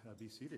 be seated.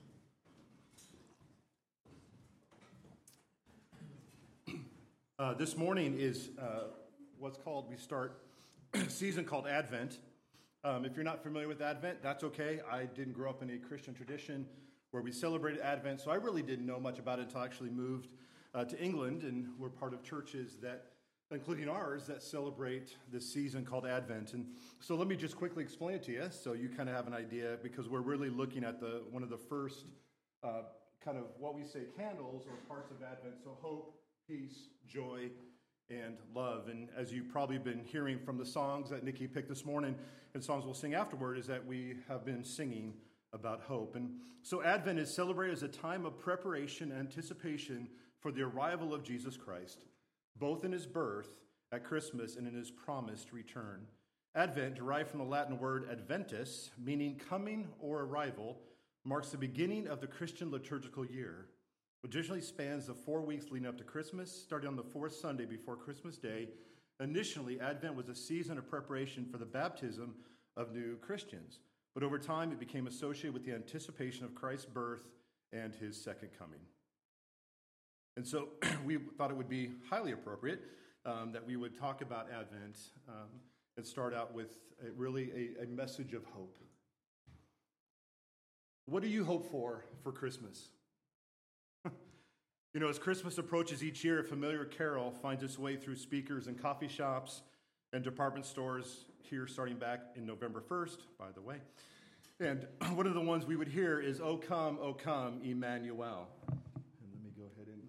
This morning is we start a season called Advent. If you're not familiar with Advent, that's okay. I didn't grow up in a Christian tradition where we celebrated Advent, so I really didn't know much about it until I actually moved to England, and we're part of churches that, including ours, that celebrate this season called Advent. And so let me just quickly explain it to you so you kind of have an idea, because we're really looking at one of the first kind of what we say candles or parts of Advent. So hope, peace, joy, and love. And as you've probably been hearing from the songs that Nikki picked this morning and songs we'll sing afterward, is that we have been singing about hope. And so Advent is celebrated as a time of preparation and anticipation for the arrival of Jesus Christ, both in his birth at Christmas and in his promised return. Advent, derived from the Latin word adventus, meaning coming or arrival, marks the beginning of the Christian liturgical year, which usually spans the 4 weeks leading up to Christmas, starting on the fourth Sunday before Christmas Day. Initially, Advent was a season of preparation for the baptism of new Christians, but over time it became associated with the anticipation of Christ's birth and his second coming. And so we thought it would be highly appropriate that we would talk about Advent and start out with a message of hope. What do you hope for Christmas? You know, as Christmas approaches each year, a familiar carol finds its way through speakers in coffee shops and department stores here starting back in November 1st, by the way. And one of the ones we would hear is, O come, Emmanuel. And let me go ahead and,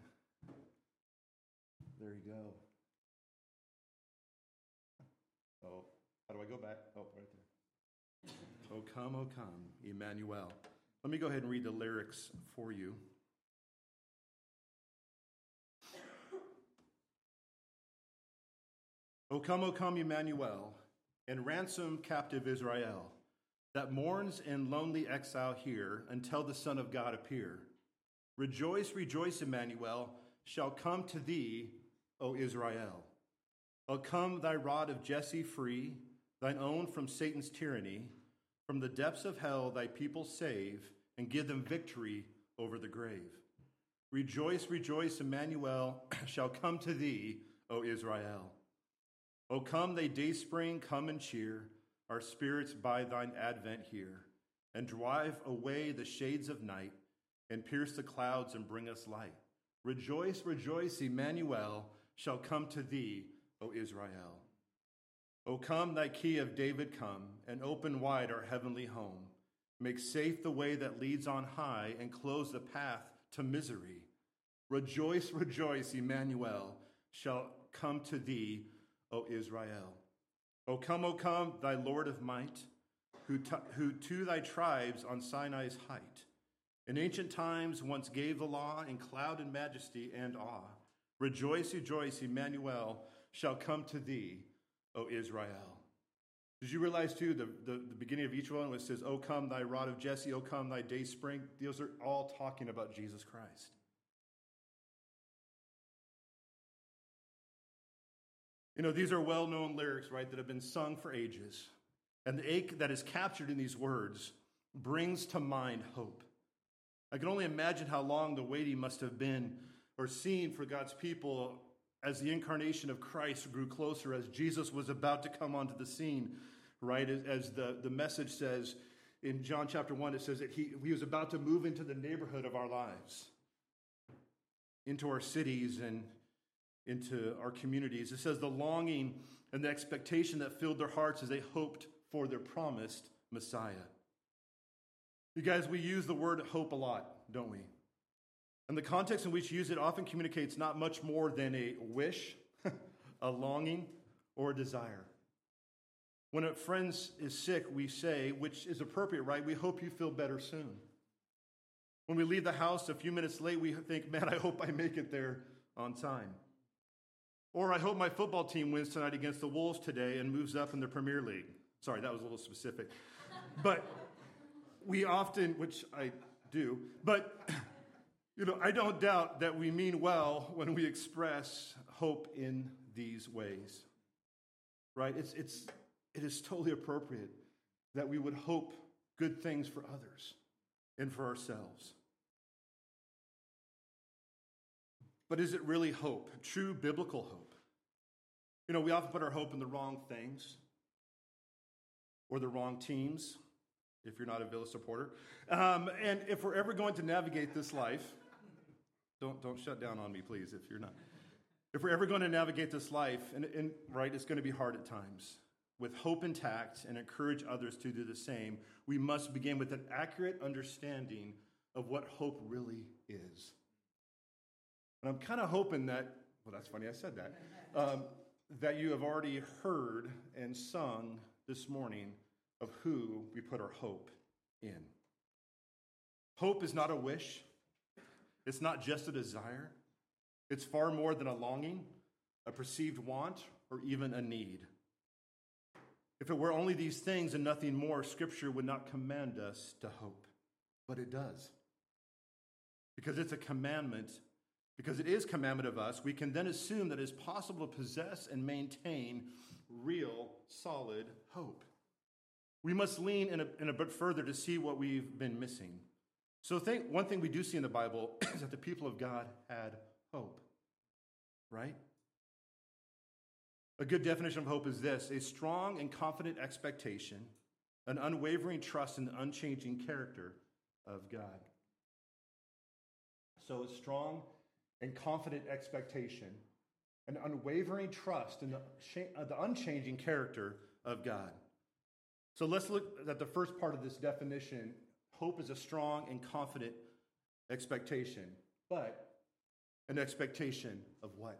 there you go. Oh, how do I go back? Oh, right there. O come, Emmanuel. Let me go ahead and read the lyrics for you. O come, Emmanuel, and ransom captive Israel, that mourns in lonely exile here until the Son of God appear. Rejoice, rejoice, Emmanuel, shall come to thee, O Israel. O come, thy rod of Jesse free, thine own from Satan's tyranny. From the depths of hell thy people save, and give them victory over the grave. Rejoice, rejoice, Emmanuel, shall come to thee, O Israel. O come, thy dayspring, come and cheer our spirits by thine advent here, and drive away the shades of night, and pierce the clouds and bring us light. Rejoice, rejoice, Emmanuel shall come to thee, O Israel. O come, thy key of David come, and open wide our heavenly home. Make safe the way that leads on high, and close the path to misery. Rejoice, rejoice, Emmanuel shall come to thee, O Israel. O come, thy Lord of might, who to thy tribes on Sinai's height, in ancient times once gave the law in cloud and majesty and awe. Rejoice, rejoice, Emmanuel shall come to thee, O Israel. Did you realize, too, the beginning of each one, when it says, O come, thy rod of Jesse, O come, thy dayspring, those are all talking about Jesus Christ. You know, these are well-known lyrics, right, that have been sung for ages. And the ache that is captured in these words brings to mind hope. I can only imagine how long the waiting must have been or seen for God's people as the incarnation of Christ grew closer, as Jesus was about to come onto the scene, right? As the message says in John chapter 1, it says that he was about to move into the neighborhood of our lives, into our cities and into our communities. It says the longing and the expectation that filled their hearts as they hoped for their promised Messiah. You guys, we use the word hope a lot, don't we? And the context in which we use it often communicates not much more than a wish, a longing, or a desire. When a friend is sick, we say, which is appropriate, right? We hope you feel better soon. When we leave the house a few minutes late, we think, man, I hope I make it there on time. Or I hope my football team wins tonight against the Wolves today and moves up in the Premier League. Sorry, that was a little specific. But we often, which I do, but you know, I don't doubt that we mean well when we express hope in these ways. Right? It is totally appropriate that we would hope good things for others. and for ourselves. But is it really hope, true biblical hope? You know, we often put our hope in the wrong things or the wrong teams, if you're not a Villa supporter. And if we're ever going to navigate this life, don't shut down on me, please, if you're not. If we're ever going to navigate this life, and right, it's going to be hard at times, with hope intact and encourage others to do the same, we must begin with an accurate understanding of what hope really is. And I'm kind of hoping that, well, that's funny I said that, that you have already heard and sung this morning of who we put our hope in. Hope is not a wish. It's not just a desire. It's far more than a longing, a perceived want, or even a need. If it were only these things and nothing more, Scripture would not command us to hope. But it does. Because it's a commandment, because it is commandment of us, we can then assume that it is possible to possess and maintain real, solid hope. We must lean in a bit further to see what we've been missing. So one thing we do see in the Bible is that the people of God had hope, right? A good definition of hope is this: a strong and confident expectation, an unwavering trust in the unchanging character of God. So a strong and confident expectation, an unwavering trust in the unchanging character of God. So let's look at the first part of this definition. Hope is a strong and confident expectation, but an expectation of what?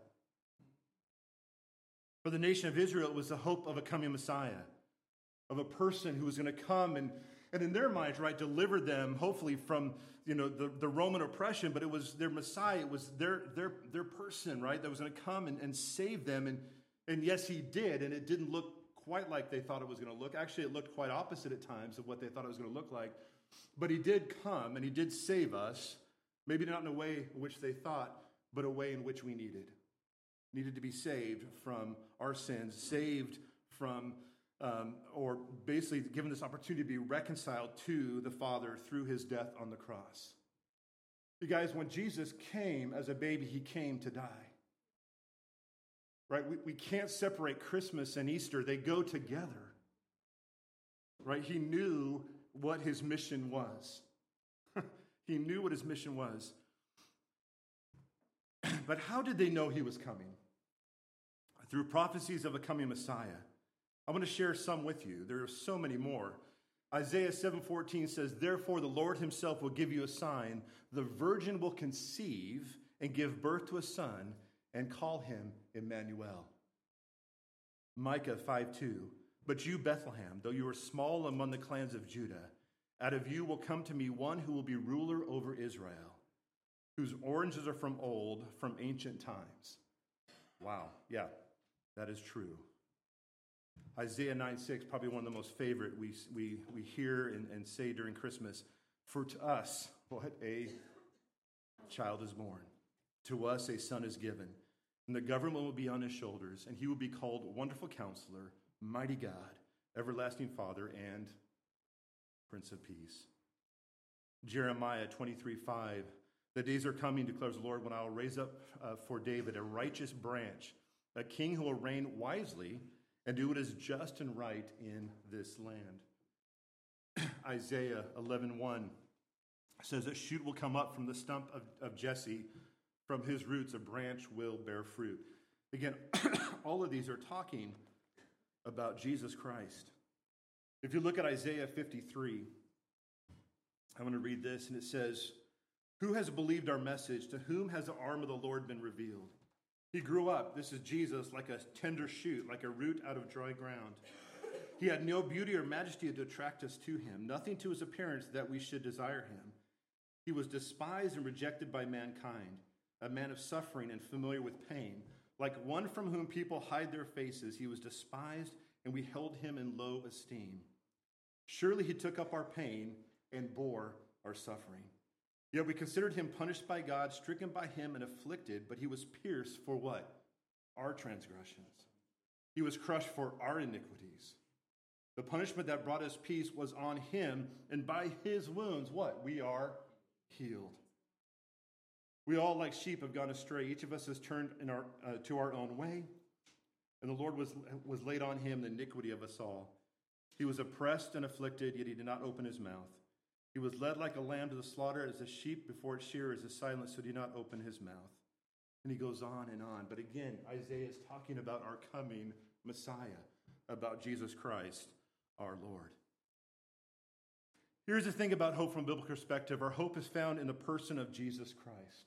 For the nation of Israel, it was the hope of a coming Messiah, of a person who was going to come and in their minds, right, deliver them, hopefully from, the Roman oppression, but it was their Messiah, it was their person, right, that was going to come and save them. And yes, he did, and it didn't look quite like they thought it was going to look. Actually, it looked quite opposite at times of what they thought it was going to look like. But he did come, and he did save us, maybe not in a way in which they thought, but a way in which we needed to be saved from our sins, saved from, or basically given this opportunity to be reconciled to the Father through his death on the cross. You guys, when Jesus came as a baby, he came to die. Right? We can't separate Christmas and Easter. They go together. Right? He knew what his mission was. He knew what his mission was. But how did they know he was coming? Through prophecies of a coming Messiah. I want to share some with you. There are so many more. Isaiah 7:14 says, "Therefore the Lord himself will give you a sign. The virgin will conceive and give birth to a son and call him Emmanuel." Micah 5:2, "But you, Bethlehem, though you are small among the clans of Judah, out of you will come to me one who will be ruler over Israel, whose origins are from old, from ancient times." Wow, yeah, that is true. Isaiah 9:6, probably one of the most favorite we hear and say during Christmas. "For to us, what a child is born. To us a son is given. And the government will be on his shoulders, and he will be called Wonderful Counselor, Mighty God, Everlasting Father, and Prince of Peace." Jeremiah 23:5, "The days are coming, declares the Lord, when I will raise up for David a righteous branch, a king who will reign wisely and do what is just and right in this land." Isaiah 11:1 says, "A shoot will come up from the stump of Jesse. From his roots a branch will bear fruit." Again, all of these are talking about Jesus Christ. If you look at Isaiah 53, I'm going to read this, and it says, "Who has believed our message? To whom has the arm of the Lord been revealed? He grew up," this is Jesus, "like a tender shoot, like a root out of dry ground. He had no beauty or majesty to attract us to him, nothing to his appearance that we should desire him. He was despised and rejected by mankind, a man of suffering and familiar with pain. Like one from whom people hide their faces, he was despised, and we held him in low esteem. Surely he took up our pain and bore our suffering. Yet we considered him punished by God, stricken by him, and afflicted, but he was pierced for" what? "Our transgressions. He was crushed for our iniquities. The punishment that brought us peace was on him, and by his wounds, what? We are healed. We all, like sheep, have gone astray. Each of us has turned to our own way, and the Lord was laid on him the iniquity of us all. He was oppressed and afflicted, yet he did not open his mouth. He was led like a lamb to the slaughter, as a sheep before its shearer is silent, so he did not open his mouth. And he goes on and on. But again, Isaiah is talking about our coming Messiah, about Jesus Christ, our Lord. Here's the thing about hope from a biblical perspective. Our hope is found in the person of Jesus Christ.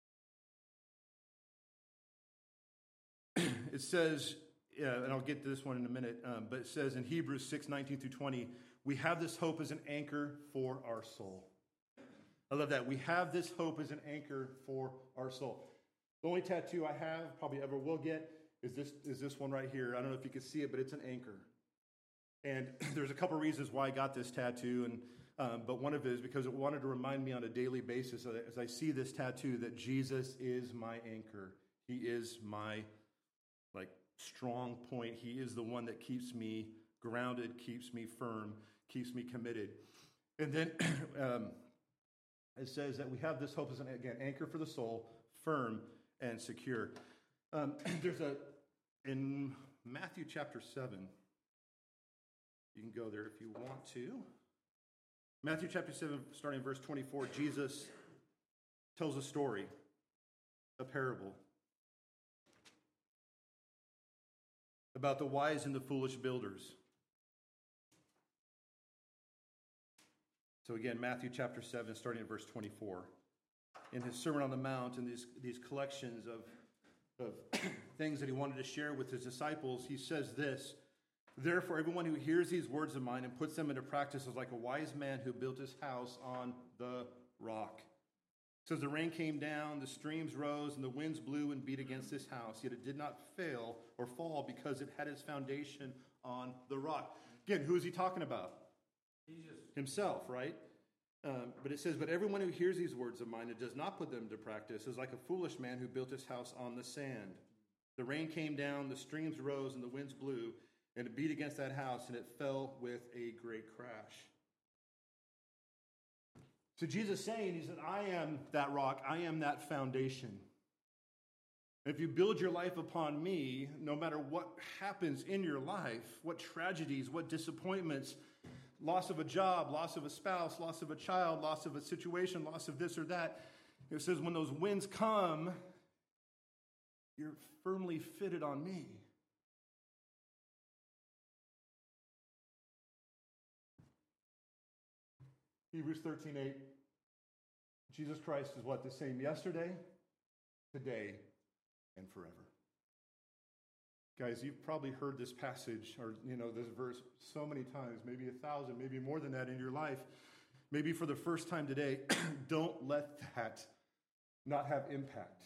It says, and I'll get to this one in a minute, but it says in Hebrews 6:19-20, we have this hope as an anchor for our soul. I love that. We have this hope as an anchor for our soul. The only tattoo I have, probably ever will get, is this one right here. I don't know if you can see it, but it's an anchor. And there's a couple reasons why I got this tattoo, but one of it is because it wanted to remind me on a daily basis, as I see this tattoo, that Jesus is my anchor. He is my strong point. He is the one that keeps me grounded, keeps me firm, keeps me committed. And then it says that we have this hope as an anchor for the soul, firm and secure. In Matthew chapter 7, you can go there if you want to. Matthew chapter 7, starting in verse 24, Jesus tells a story, a parable, about the wise and the foolish builders. So again, Matthew chapter 7, starting in verse 24. In his Sermon on the Mount and these collections of things that he wanted to share with his disciples, he says this, therefore everyone who hears these words of mine and puts them into practice is like a wise man who built his house on the rock. It says the rain came down, the streams rose, and the winds blew and beat against this house, yet it did not fail or fall because it had its foundation on the rock. Again, who is he talking about? Jesus. Himself, right? But it says, but everyone who hears these words of mine and does not put them into practice is like a foolish man who built his house on the sand. The rain came down, the streams rose, and the winds blew, and it beat against that house, and it fell with a great crash. So Jesus saying, he said, I am that rock, I am that foundation. If you build your life upon me, no matter what happens in your life, what tragedies, what disappointments, loss of a job, loss of a spouse, loss of a child, loss of a situation, loss of this or that, it says when those winds come, you're firmly fitted on me. Hebrews 13:8. Jesus Christ is what? The same yesterday, today, and forever. Guys, you've probably heard this passage or this verse so many times, maybe 1,000, maybe more than that in your life. Maybe for the first time today, don't let that not have impact.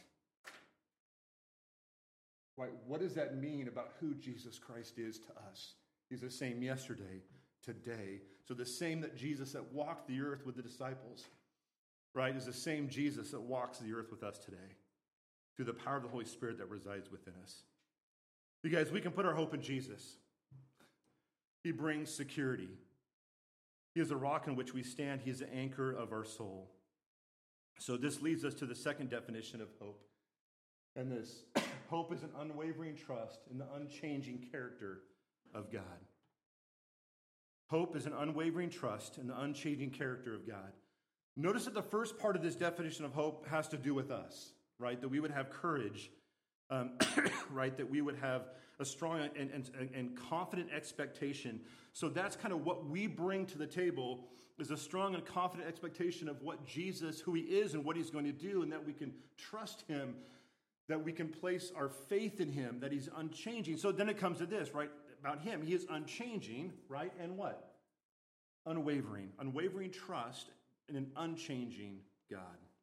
Right? What does that mean about who Jesus Christ is to us? He's the same yesterday, today. So the same that Jesus that walked the earth with the disciples, right, is the same Jesus that walks the earth with us today through the power of the Holy Spirit that resides within us. You guys, we can put our hope in Jesus. He brings security. He is the rock in which we stand. He is the anchor of our soul. So this leads us to the second definition of hope. And this hope is an unwavering trust in the unchanging character of God. Hope is an unwavering trust in the unchanging character of God. Notice that the first part of this definition of hope has to do with us, right? That we would have courage, right? That we would have a strong and confident expectation. So that's kind of what we bring to the table, is a strong and confident expectation of what Jesus, who he is and what he's going to do, and that we can trust him, that we can place our faith in him, that he's unchanging. So then it comes to this, right? About him. He is unchanging, right? And what? Unwavering. Unwavering trust in an unchanging God.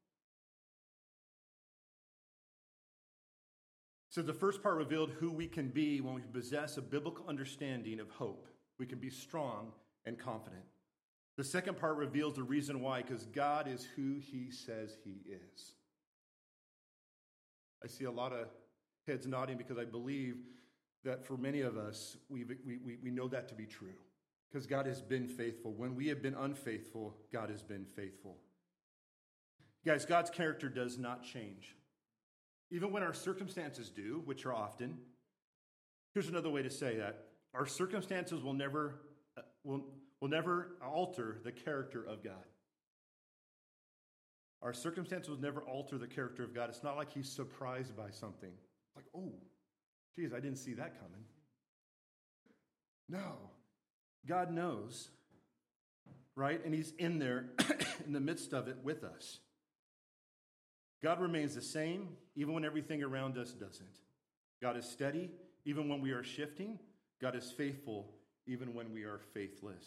So the first part revealed who we can be when we possess a biblical understanding of hope. We can be strong and confident. The second part reveals the reason why, because God is who he says he is. I see a lot of heads nodding because I believe that for many of us, we know that to be true. because God has been faithful. When we have been unfaithful, God has been faithful. Guys, God's character does not change. Even when our circumstances do, which are often. Here's another way to say that. Our circumstances will never alter the character of God. Our circumstances will never alter the character of God. It's not like he's surprised by something. It's like, oh, geez, I didn't see that coming. No. God knows, right? And he's in there in the midst of it with us. God remains the same even when everything around us doesn't. God is steady even when we are shifting. God is faithful even when we are faithless.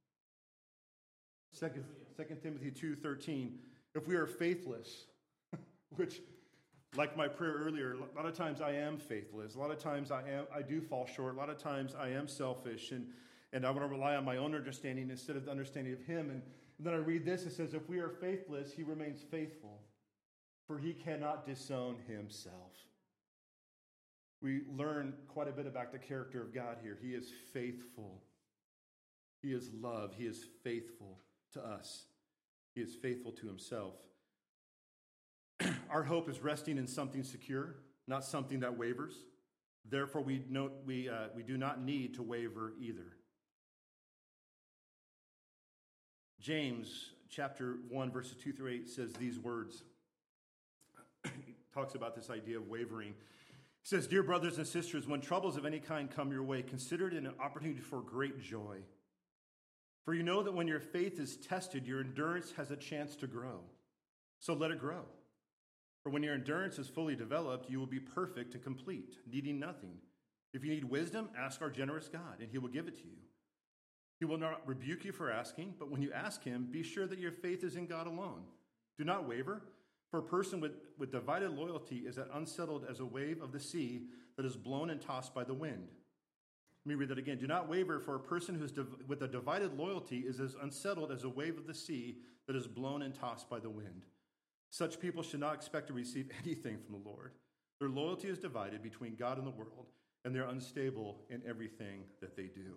2 Timothy 2:13, if we are faithless, which, like my prayer earlier, a lot of times I am faithless. A lot of times I do fall short. A lot of times I am selfish, and I want to rely on my own understanding instead of the understanding of him. And then I read this, it says, if we are faithless, he remains faithful, for he cannot disown himself. We learn quite a bit about the character of God here. He is faithful. He is love. He is faithful to us. He is faithful to himself. Our hope is resting in something secure, not something that wavers. Therefore, we do not need to waver either. James chapter 1, verses 2 through 8 says these words. He talks about this idea of wavering. He says, dear brothers and sisters, when troubles of any kind come your way, consider it an opportunity for great joy. For you know that when your faith is tested, your endurance has a chance to grow. So let it grow. For when your endurance is fully developed, you will be perfect and complete, needing nothing. If you need wisdom, ask our generous God, and he will give it to you. He will not rebuke you for asking, but when you ask him, be sure that your faith is in God alone. Do not waver, for a person with divided loyalty is as unsettled as a wave of the sea that is blown and tossed by the wind. Let me read that again. Do not waver, for a person who is with a divided loyalty is as unsettled as a wave of the sea that is blown and tossed by the wind. Such people should not expect to receive anything from the Lord. Their loyalty is divided between God and the world, and they're unstable in everything that they do.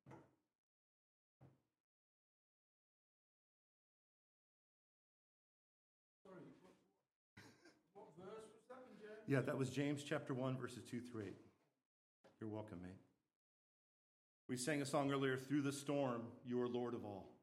What verse was that in James? Yeah, that was James chapter 1, verses 2 through 8. You're welcome, mate. We sang a song earlier, Through the Storm, You Are Lord of All.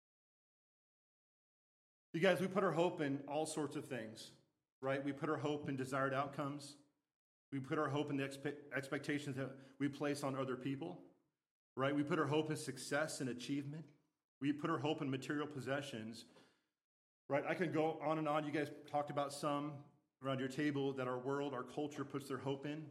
You guys, we put our hope in all sorts of things, right? We put our hope in desired outcomes. We put our hope in the expectations that we place on other people, right? We put our hope in success and achievement. We put our hope in material possessions, right? I can go on and on. You guys talked about some around your table that our world, our culture puts their hope in.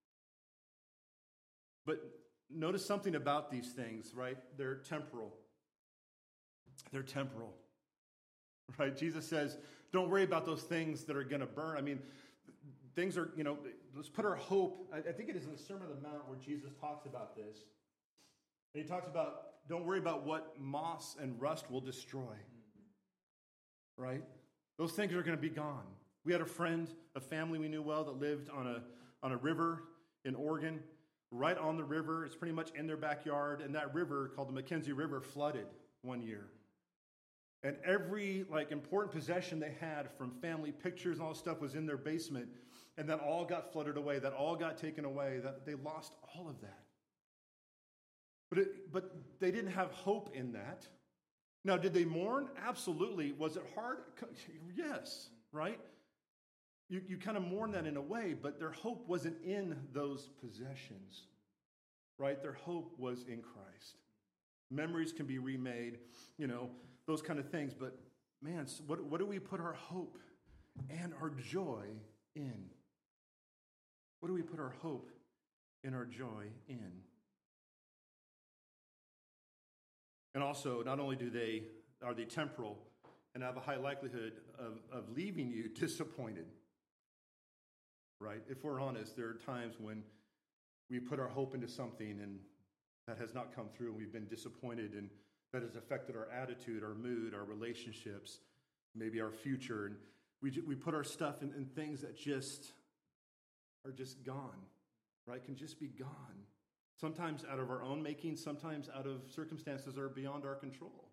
But notice something about these things, right? They're temporal. They're temporal, right? Jesus says, don't worry about those things that are going to burn. I mean, things are, let's put our hope. I think it is in the Sermon on the Mount where Jesus talks about this. And he talks about, don't worry about what moss and rust will destroy, right? Those things are going to be gone. We had a family we knew well that lived on a river in Oregon. Right on the river, it's pretty much in their backyard, and that river, called the Mackenzie River, flooded one year. And every important possession they had, from family pictures and all this stuff, was in their basement, and that all got flooded away, that all got taken away, that they lost all of that. But they didn't have hope in that. Now, did they mourn? Absolutely. Was it hard? Yes, right? You kind of mourn that in a way, but their hope wasn't in those possessions, right? Their hope was in Christ. Memories can be remade, those kind of things. But man, what do we put our hope and our joy in? What do we put our hope and our joy in? And also, not only are they temporal and have a high likelihood of leaving you disappointed, right? If we're honest, there are times when we put our hope into something and that has not come through, and we've been disappointed, and that has affected our attitude, our mood, our relationships, maybe our future. And we put our stuff in things that just are just gone, right? Can just be gone. Sometimes out of our own making, sometimes out of circumstances that are beyond our control.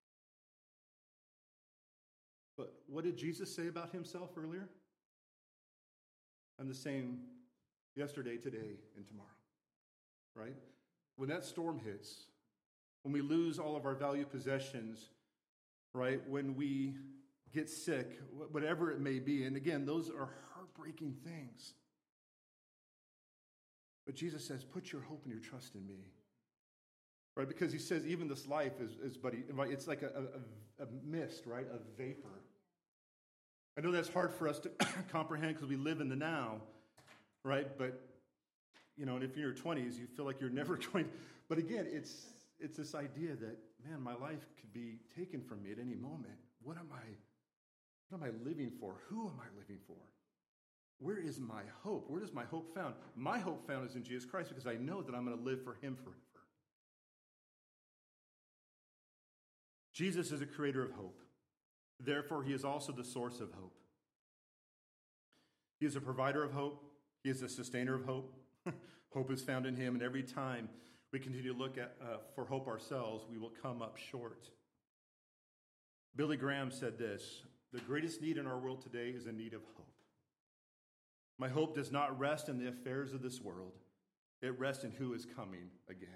But what did Jesus say about himself earlier? I'm the same yesterday, today, and tomorrow. Right? When that storm hits, when we lose all of our valued possessions, right? When we get sick, whatever it may be. And again, those are heartbreaking things. But Jesus says, put your hope and your trust in me. Right? Because he says even this life is but it's like a mist, right? A vapor. I know that's hard for us to comprehend because we live in the now, right? But, and if you're in your 20s, you feel like you're never going. But again, it's this idea that, man, my life could be taken from me at any moment. What am I living for? Who am I living for? Where is my hope? Where does my hope found? My hope found is in Jesus Christ because I know that I'm going to live for him forever. Jesus is a creator of hope. Therefore, he is also the source of hope. He is a provider of hope. He is a sustainer of hope. Hope is found in him, and every time we continue to look at for hope ourselves, we will come up short. Billy Graham said this, the greatest need in our world today is a need of hope. My hope does not rest in the affairs of this world. It rests in who is coming again.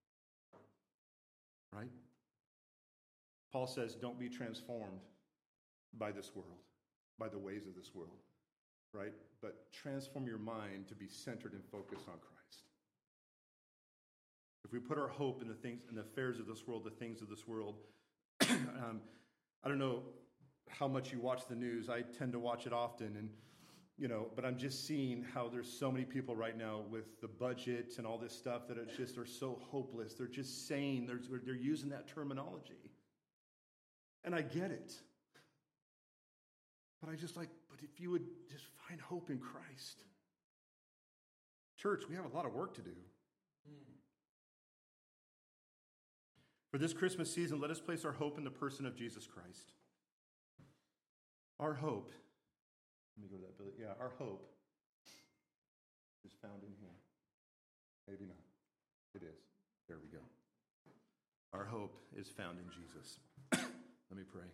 Right? Paul says, don't be transformed by this world, by the ways of this world. Right? But transform your mind to be centered and focused on Christ. If we put our hope in the things, in the affairs of this world, the things of this world, I don't know how much you watch the news. I tend to watch it often, and but I'm just seeing how there's so many people right now with the budget and all this stuff that are so hopeless. They're just saying they're using that terminology, and I get it. But but if you would just find hope in Christ, church, we have a lot of work to do. For this Christmas season, let us place our hope in the person of Jesus Christ. Our hope, let me go to that, Billy. Yeah, our hope is found in him. Maybe not. It is. There we go. Our hope is found in Jesus. Let me pray.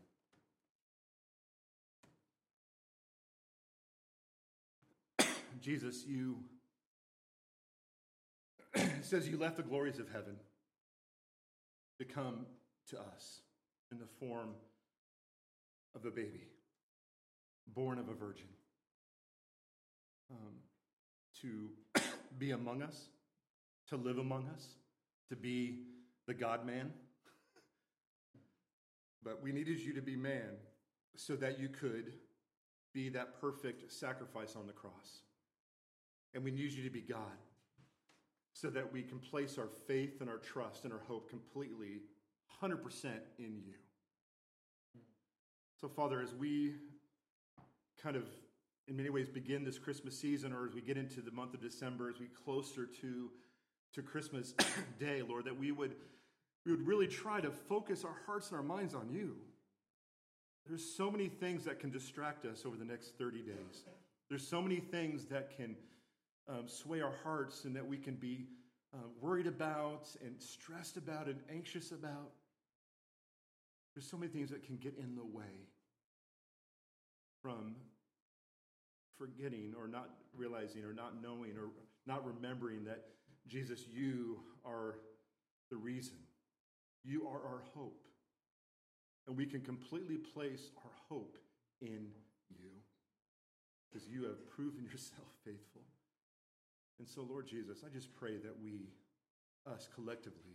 Jesus, it says you left the glories of heaven to come to us in the form of a baby, born of a virgin, to be among us, to live among us, to be the God-man. But we needed you to be man so that you could be that perfect sacrifice on the cross. And we need you to be God so that we can place our faith and our trust and our hope completely, 100% in you. So, Father, as we kind of, in many ways, begin this Christmas season, or as we get into the month of December, as we closer to Christmas Day, Lord, that we would really try to focus our hearts and our minds on you. There's so many things that can distract us over the next 30 days. There's so many things that can sway our hearts and that we can be worried about and stressed about and anxious about. There's so many things that can get in the way from forgetting or not realizing or not knowing or not remembering that, Jesus, you are the reason. You are our hope. And we can completely place our hope in you because you have proven yourself faithful. And so, Lord Jesus, I just pray that we, us collectively,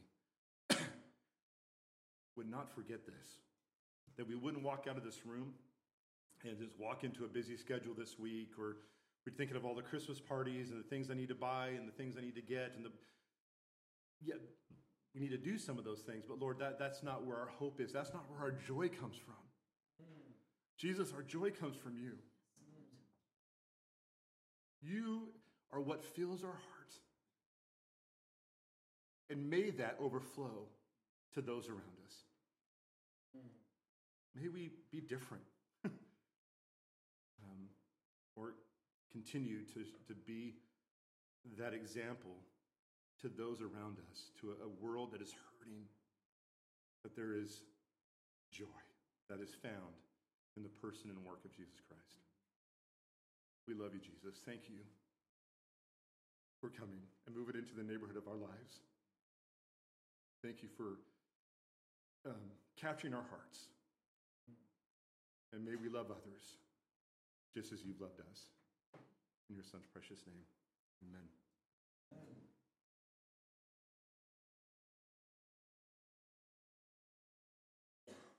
would not forget this, that we wouldn't walk out of this room and just walk into a busy schedule this week, or we're thinking of all the Christmas parties and the things I need to buy and the things I need to get. Yeah, we need to do some of those things, but Lord, that's not where our hope is. That's not where our joy comes from. Jesus, our joy comes from you. You are what fills our heart. And may that overflow to those around us. May we be different. Or continue to be that example to those around us, to a world that is hurting, that there is joy that is found in the person and work of Jesus Christ. We love you, Jesus. Thank you for coming and moving into the neighborhood of our lives. Thank you for capturing our hearts. And may we love others just as you've loved us. In your son's precious name.